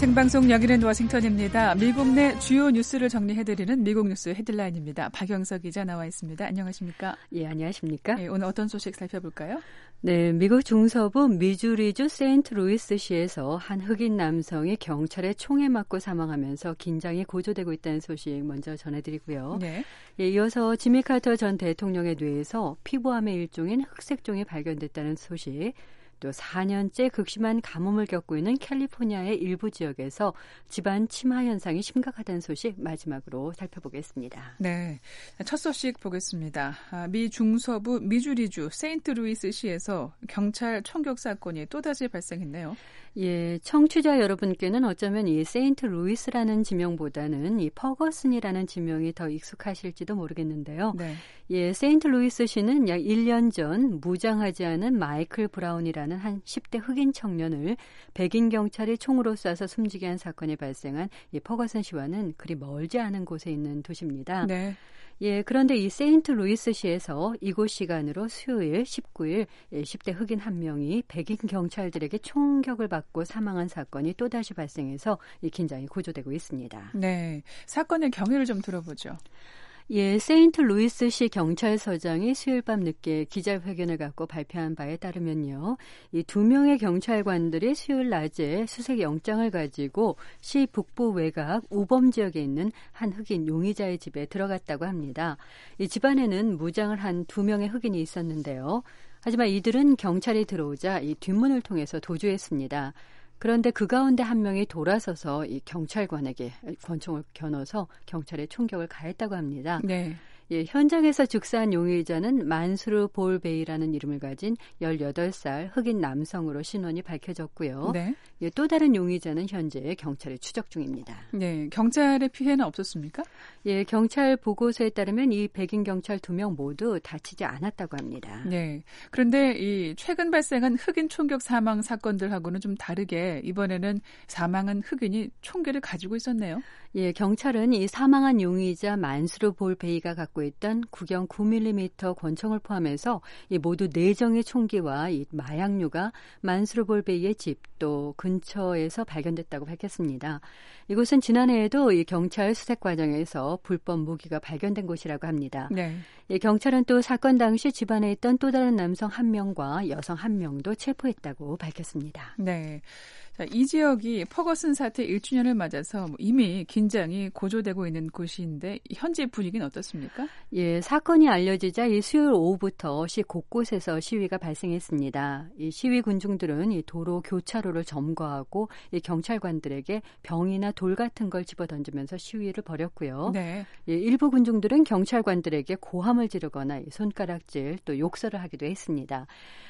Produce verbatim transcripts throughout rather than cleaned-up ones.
생방송 여기는 워싱턴입니다. 미국 내 주요 뉴스를 정리해드리는 미국 뉴스 헤드라인입니다. 박영석 기자 나와 있습니다. 안녕하십니까? 예, 안녕하십니까? 예, 오늘 어떤 소식 살펴볼까요? 네, 미국 중서부 미주리주 세인트루이스시에서 한 흑인 남성이 경찰에 총에 맞고 사망하면서 긴장이 고조되고 있다는 소식 먼저 전해드리고요. 네. 예, 이어서 지미 카터 전 대통령의 뇌에서 피부암의 일종인 흑색종이 발견됐다는 소식, 또 사 년째 극심한 가뭄을 겪고 있는 캘리포니아의 일부 지역에서 집안 침하 현상이 심각하다는 소식 마지막으로 살펴보겠습니다. 네, 첫 소식 보겠습니다. 미 중서부 미주리주 세인트루이스시에서 경찰 총격 사건이 또다시 발생했네요. 예, 청취자 여러분께는 어쩌면 이 세인트루이스라는 지명보다는 이 퍼거슨이라는 지명이 더 익숙하실지도 모르겠는데요. 네. 예, 세인트루이스시는 약 일 년 전 무장하지 않은 마이클 브라운이라는 한 십 대 흑인 청년을 백인 경찰이 총으로 쏴서 숨지게 한 사건이 발생한 이 퍼거슨 시와는 그리 멀지 않은 곳에 있는 도시입니다. 네. 예, 그런데 이 세인트루이스시에서 이곳 시간으로 수요일 십구 일 십 대 흑인 한 명이 백인 경찰들에게 총격을 받고 사망한 사건이 또다시 발생해서 이 긴장이 고조되고 있습니다. 네, 사건의 경위를 좀 들어보죠. 예, 세인트루이스시 경찰서장이 수요일 밤 늦게 기자회견을 갖고 발표한 바에 따르면요, 이 두 명의 경찰관들이 수요일 낮에 수색 영장을 가지고 시 북부 외곽 우범 지역에 있는 한 흑인 용의자의 집에 들어갔다고 합니다. 이 집안에는 무장을 한 두 명의 흑인이 있었는데요. 하지만 이들은 경찰이 들어오자 이 뒷문을 통해서 도주했습니다. 그런데 그 가운데 한 명이 돌아서서 이 경찰관에게 권총을 겨눠서 경찰에 총격을 가했다고 합니다. 네. 예, 현장에서 즉사한 용의자는 만수르 볼베이라는 이름을 가진 열여덟 살 흑인 남성으로 신원이 밝혀졌고요. 네. 예, 또 다른 용의자는 현재 경찰에 추적 중입니다. 네, 경찰의 피해는 없었습니까? 예, 경찰 보고서에 따르면 이 백인 경찰 두 명 모두 다치지 않았다고 합니다. 네. 그런데 이 최근 발생한 흑인 총격 사망 사건들하고는 좀 다르게 이번에는 사망한 흑인이 총기를 가지고 있었네요. 예, 경찰은 이 사망한 용의자 만수르 볼베이가 갖고 있던 구경 구 밀리미터 권총을 포함해서 이 모두 네 정의 총기와 이 마약류가 만수르 볼베이의 집 또 근처에서 발견됐다고 밝혔습니다. 이곳은 지난해에도 이 경찰 수색 과정에서 불법 무기가 발견된 곳이라고 합니다. 네. 이 경찰은 또 사건 당시 집안에 있던 또 다른 남성 한 명과 여성 한 명도 체포했다고 밝혔습니다. 네. 자, 이 지역이 퍼거슨 사태 일 주년을 맞아서 이미 긴장이 고조되고 있는 곳인데 현지 분위기는 어떻습니까? 예, 사건이 알려지자 이 수요일 오후부터 시 곳곳에서 시위가 발생했습니다. 이 시위 군중들은 이 도로 교차로를 점거하고 이 경찰관들에게 병이나 돌 같은 걸 집어던지면서 시위를 벌였고요. 네. 예, 일부 군중들은 경찰관들에게 고함을 지르거나 손가락질 또 욕설을 하기도 했습니다.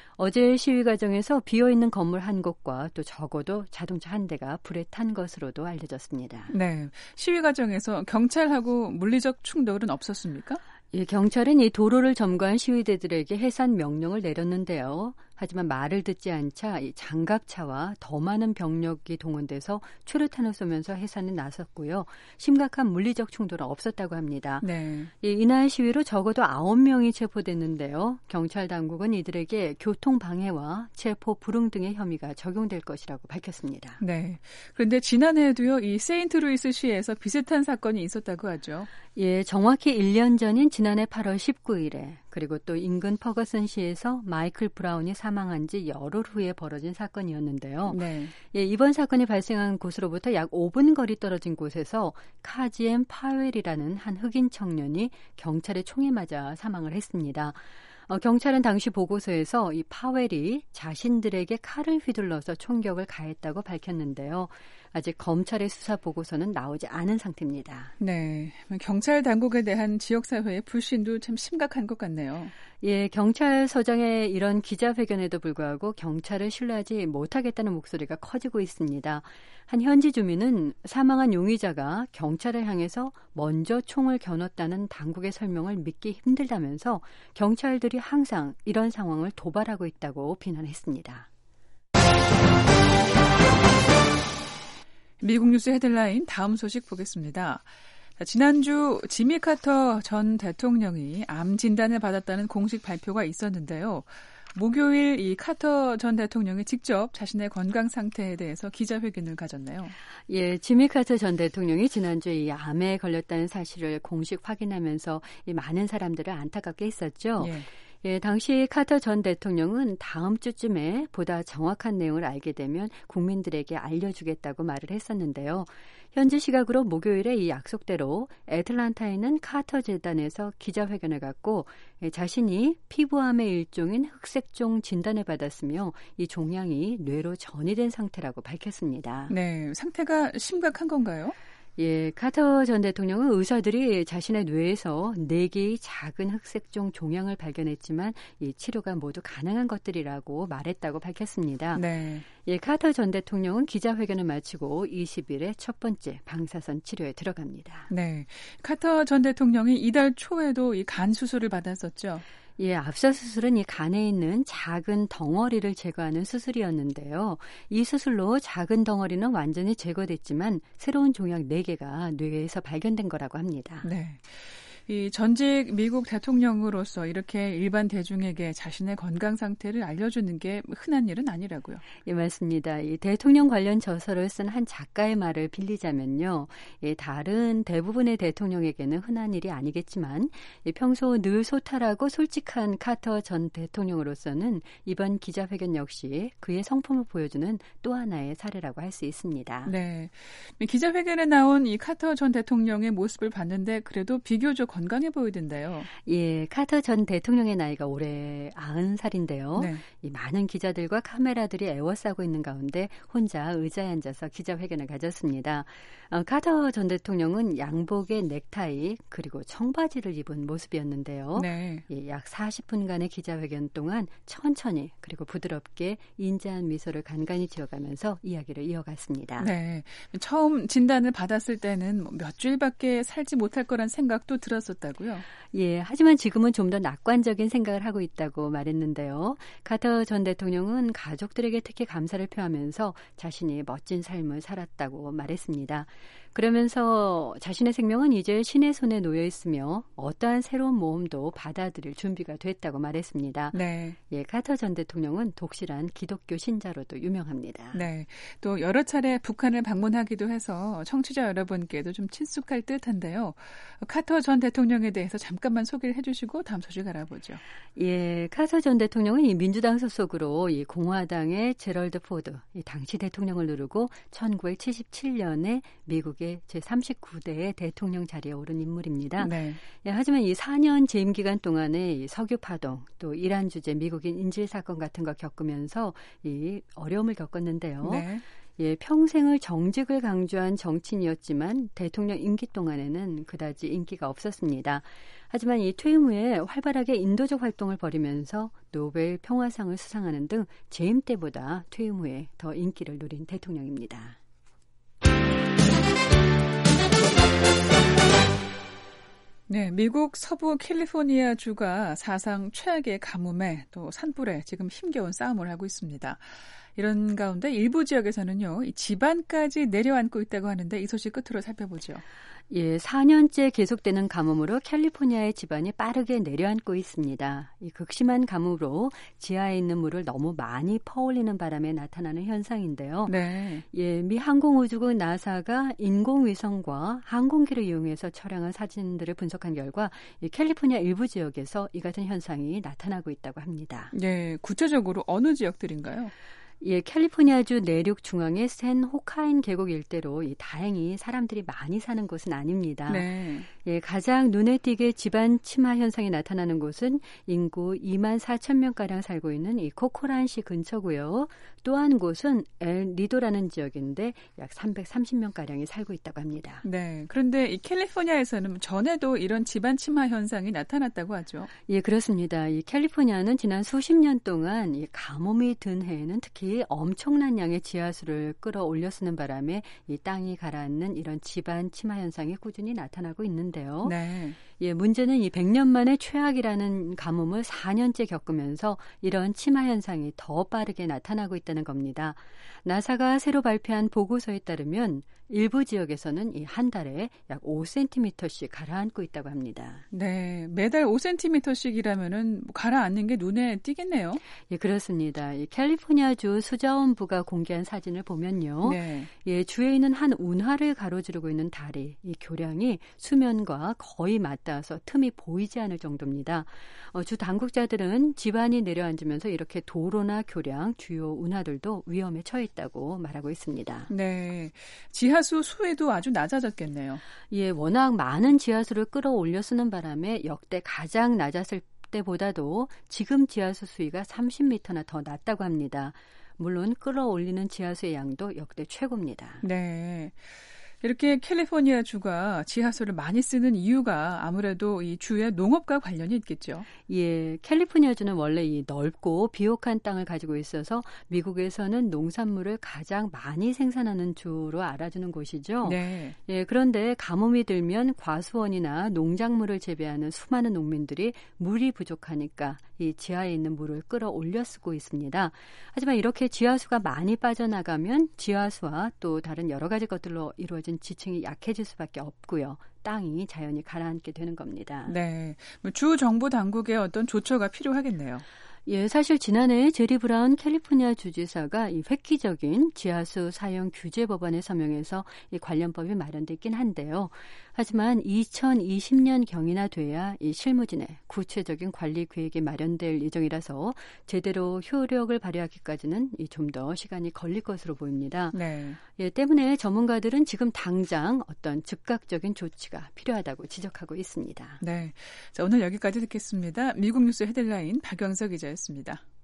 어제 시위 과정에서 비어있는 건물 한 곳과 또 적어도 자동차 한 대가 불에 탄 것으로도 알려졌습니다. 네, 시위 과정에서 경찰하고 물리적 충돌은 없었습니까? 예, 경찰은 이 도로를 점거한 시위대들에게 해산 명령을 내렸는데요. 하지만 말을 듣지 않자 이 장갑차와 더 많은 병력이 동원돼서 최루탄을 쏘면서 해산에 나섰고요. 심각한 물리적 충돌은 없었다고 합니다. 네. 이 이날 시위로 적어도 아홉 명이 체포됐는데요. 경찰 당국은 이들에게 교통방해와 체포 불응 등의 혐의가 적용될 것이라고 밝혔습니다. 네. 그런데 지난해에도요, 이 세인트루이스시에서 비슷한 사건이 있었다고 하죠. 예, 정확히 일 년 전인 지난해 팔월 십구일에 그리고 또 인근 퍼거슨시에서 마이클 브라운이 사망한 지 열흘 후에 벌어진 사건이었는데요. 네. 예, 이번 사건이 발생한 곳으로부터 약 오 분 거리 떨어진 곳에서 카지엠 파웰이라는 한 흑인 청년이 경찰의 총에 맞아 사망을 했습니다. 어, 경찰은 당시 보고서에서 이 파웰이 자신들에게 칼을 휘둘러서 총격을 가했다고 밝혔는데요. 아직 검찰의 수사 보고서는 나오지 않은 상태입니다. 네, 경찰 당국에 대한 지역사회의 불신도 참 심각한 것 같네요. 예, 경찰서장의 이런 기자회견에도 불구하고 경찰을 신뢰하지 못하겠다는 목소리가 커지고 있습니다. 한 현지 주민은 사망한 용의자가 경찰을 향해서 먼저 총을 겨눴다는 당국의 설명을 믿기 힘들다면서 경찰들이 항상 이런 상황을 도발하고 있다고 비난했습니다. 미국 뉴스 헤드라인 다음 소식 보겠습니다. 지난주 지미 카터 전 대통령이 암 진단을 받았다는 공식 발표가 있었는데요. 목요일 이 카터 전 대통령이 직접 자신의 건강 상태에 대해서 기자회견을 가졌네요. 예, 지미 카터 전 대통령이 지난주에 이 암에 걸렸다는 사실을 공식 확인하면서 이 많은 사람들을 안타깝게 했었죠. 예. 예, 당시 카터 전 대통령은 다음 주쯤에 보다 정확한 내용을 알게 되면 국민들에게 알려주겠다고 말을 했었는데요. 현지 시각으로 목요일에 이 약속대로 애틀란타에 있는 카터 재단에서 기자회견을 갖고 예, 자신이 피부암의 일종인 흑색종 진단을 받았으며 이 종양이 뇌로 전이된 상태라고 밝혔습니다. 네, 상태가 심각한 건가요? 예, 카터 전 대통령은 의사들이 자신의 뇌에서 네 개의 작은 흑색종 종양을 발견했지만 이 치료가 모두 가능한 것들이라고 말했다고 밝혔습니다. 네. 예, 카터 전 대통령은 기자회견을 마치고 이십 일에 첫 번째 방사선 치료에 들어갑니다. 네, 카터 전 대통령이 이달 초에도 이 간 수술을 받았었죠. 예, 앞서 수술은 이 간에 있는 작은 덩어리를 제거하는 수술이었는데요. 이 수술로 작은 덩어리는 완전히 제거됐지만 새로운 종양 네 개가 뇌에서 발견된 거라고 합니다. 네. 이 전직 미국 대통령으로서 이렇게 일반 대중에게 자신의 건강 상태를 알려주는 게 흔한 일은 아니라고요. 예, 맞습니다. 이 대통령 관련 저서를 쓴 한 작가의 말을 빌리자면요. 예, 다른 대부분의 대통령에게는 흔한 일이 아니겠지만 예, 평소 늘 소탈하고 솔직한 카터 전 대통령으로서는 이번 기자회견 역시 그의 성품을 보여주는 또 하나의 사례라고 할 수 있습니다. 네, 기자회견에 나온 이 카터 전 대통령의 모습을 봤는데 그래도 비교적 건강해 보이던데요. 예, 카터 전 대통령의 나이가 올해 아흔 살인데요. 네. 이 많은 기자들과 카메라들이 애워싸고 있는 가운데 혼자 의자에 앉아서 기자회견을 가졌습니다. 어, 카터 전 대통령은 양복에 넥타이 그리고 청바지를 입은 모습이었는데요. 네. 예, 약 사십 분간의 기자회견 동안 천천히 그리고 부드럽게 인자한 미소를 간간히 지어가면서 이야기를 이어갔습니다. 네, 처음 진단을 받았을 때는 몇 주일밖에 살지 못할 거란 생각도 들었어요. 다고요? 예, 하지만 지금은 좀 더 낙관적인 생각을 하고 있다고 말했는데요. 카터 전 대통령은 가족들에게 특히 감사를 표하면서 자신이 멋진 삶을 살았다고 말했습니다. 그러면서 자신의 생명은 이제 신의 손에 놓여 있으며 어떠한 새로운 모험도 받아들일 준비가 됐다고 말했습니다. 네. 예, 카터 전 대통령은 독실한 기독교 신자로도 유명합니다. 네, 또 여러 차례 북한을 방문하기도 해서 청취자 여러분께도 좀 친숙할 듯한데요. 카터 전 대통령에 대해서 잠깐만 소개를 해주시고 다음 소식 알아보죠. 예, 카터 전 대통령은 이 민주당 소속으로 이 공화당의 제럴드 포드, 이 당시 대통령을 누르고 천구백칠십칠 년에 미국의 제삼십구 대의 대통령 자리에 오른 인물입니다. 네. 예, 하지만 이 사 년 재임 기간 동안에 이 석유 파동, 또 이란 주재 미국인 인질 사건 같은 거 겪으면서 이 어려움을 겪었는데요. 네. 예, 평생을 정직을 강조한 정치인이었지만 대통령 임기 동안에는 그다지 인기가 없었습니다. 하지만 이 퇴임 후에 활발하게 인도적 활동을 벌이면서 노벨 평화상을 수상하는 등 재임 때보다 퇴임 후에 더 인기를 누린 대통령입니다. 네, 미국 서부 캘리포니아 주가 사상 최악의 가뭄에 또 산불에 지금 힘겨운 싸움을 하고 있습니다. 이런 가운데 일부 지역에서는요, 이 지반까지 내려앉고 있다고 하는데 이 소식 끝으로 살펴보죠. 예, 사 년째 계속되는 가뭄으로 캘리포니아의 지반이 빠르게 내려앉고 있습니다. 이 극심한 가뭄으로 지하에 있는 물을 너무 많이 퍼올리는 바람에 나타나는 현상인데요. 네. 예, 미 항공우주국 나사가 인공위성과 항공기를 이용해서 촬영한 사진들을 분석한 결과 이 캘리포니아 일부 지역에서 이 같은 현상이 나타나고 있다고 합니다. 네, 구체적으로 어느 지역들인가요? 예, 캘리포니아주 내륙 중앙의 샌 호카인 계곡 일대로 이 다행히 사람들이 많이 사는 곳은 아닙니다. 네. 예, 가장 눈에 띄게 지반 침하 현상이 나타나는 곳은 인구 이만 사천 명가량 살고 있는 이 코코란시 근처고요. 또 한 곳은 엘 리도라는 지역인데 약 삼백삼십 명가량이 살고 있다고 합니다. 네, 그런데 이 캘리포니아에서는 전에도 이런 지반 침하 현상이 나타났다고 하죠. 예, 그렇습니다. 이 캘리포니아는 지난 수십 년 동안 이 가뭄이 든 해에는 특히 엄청난 양의 지하수를 끌어올려 쓰는 바람에 이 땅이 가라앉는 이런 지반 침하 현상이 꾸준히 나타나고 있는데요. 네. 예, 문제는 이 백 년 만에 최악이라는 가뭄을 사 년째 겪으면서 이런 침하 현상이 더 빠르게 나타나고 있다는 겁니다. 나사가 새로 발표한 보고서에 따르면 일부 지역에서는 이 한 달에 약 오 센티미터씩 가라앉고 있다고 합니다. 네, 매달 오 센티미터씩이라면은 가라앉는 게 눈에 띄겠네요. 예, 그렇습니다. 이 캘리포니아주 수자원부가 공개한 사진을 보면요. 네. 예, 주에 있는 한 운하를 가로지르고 있는 다리, 이 교량이 수면과 거의 맞닿아서 틈이 보이지 않을 정도입니다. 어, 주 당국자들은 지반이 내려앉으면서 이렇게 도로나 교량, 주요 운하들도 위험에 처해 있다고 말하고 있습니다. 네, 지하수 수위도 아주 낮아졌겠네요. 예, 워낙 많은 지하수를 끌어올려 쓰는 바람에 역대 가장 낮았을 때보다도 지금 지하수 수위가 삼십 미터나 더 낮다고 합니다. 물론 끌어올리는 지하수의 양도 역대 최고입니다. 네. 이렇게 캘리포니아 주가 지하수를 많이 쓰는 이유가 아무래도 이 주의 농업과 관련이 있겠죠. 예, 캘리포니아주는 원래 이 넓고 비옥한 땅을 가지고 있어서 미국에서는 농산물을 가장 많이 생산하는 주로 알아주는 곳이죠. 네. 예, 그런데 가뭄이 들면 과수원이나 농작물을 재배하는 수많은 농민들이 물이 부족하니까 이 지하에 있는 물을 끌어올려 쓰고 있습니다. 하지만 이렇게 지하수가 많이 빠져나가면 지하수와 또 다른 여러 가지 것들로 이루어진 지층이 약해질 수밖에 없고요. 땅이 자연히 가라앉게 되는 겁니다. 네, 주 정부 당국의 어떤 조처가 필요하겠네요. 예, 사실 지난해 제리 브라운 캘리포니아 주지사가 이 획기적인 지하수 사용 규제 법안에 서명해서 이 관련법이 마련됐긴 한데요. 하지만 이천이십 년경이나 돼야 이 실무진의 구체적인 관리 계획이 마련될 예정이라서 제대로 효력을 발휘하기까지는 좀 더 시간이 걸릴 것으로 보입니다. 네. 예, 때문에 전문가들은 지금 당장 어떤 즉각적인 조치가 필요하다고 지적하고 있습니다. 네, 자, 오늘 여기까지 듣겠습니다. 미국 뉴스 헤드라인 박영석 기자였습니다.